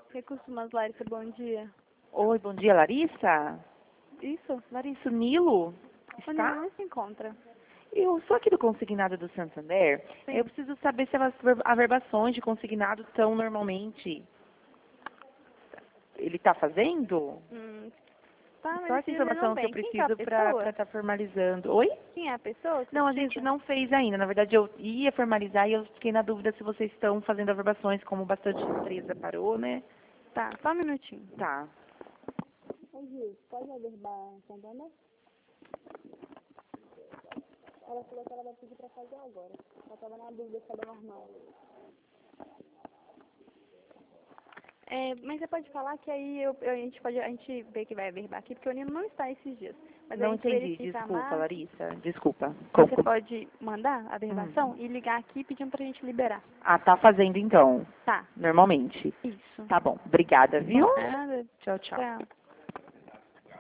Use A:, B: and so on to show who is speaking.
A: Recursos Humanos, Larissa, bom dia.
B: Oi, bom dia, Larissa?
A: Isso?
B: Larissa, o Nilo
A: O
B: está?
A: Nilo não se encontra.
B: Eu sou aqui do consignado do Santander.
A: Sim.
B: Eu preciso saber se as averbações de consignado estão normalmente. Ele está fazendo?
A: Tá,
B: Só
A: mas
B: essa
A: esse dia ele não
B: informação que eu
A: vem. Quem que é a
B: preciso para
A: pessoa?
B: estar formalizando. Oi?
A: Quem é a pessoa que
B: Não, a
A: precisa?
B: gente não fez ainda. Na verdade, eu ia formalizar e eu fiquei na dúvida se vocês estão fazendo averbações, como bastante empresa parou, né?
A: Tá, só um minutinho.
B: Tá.
A: Ô Gil, pode averbar Santander? Ela falou que ela vai pedir pra fazer agora. Ela tava na dúvida se era normal. Mas você pode falar que aí a gente vê que vai averbar aqui, porque o Nino não está esses dias. Mas a
B: Não
A: gente
B: entendi.
A: verifica a
B: Desculpa,
A: marca.
B: Larissa. Desculpa.
A: Você pode mandar a averbação
B: Hum.
A: e ligar aqui pedindo pra gente liberar.
B: Ah, tá fazendo então,
A: Tá,
B: normalmente.
A: isso.
B: Tá bom. Obrigada, viu?
A: Nada.
B: Tchau, tchau.
A: Tchau.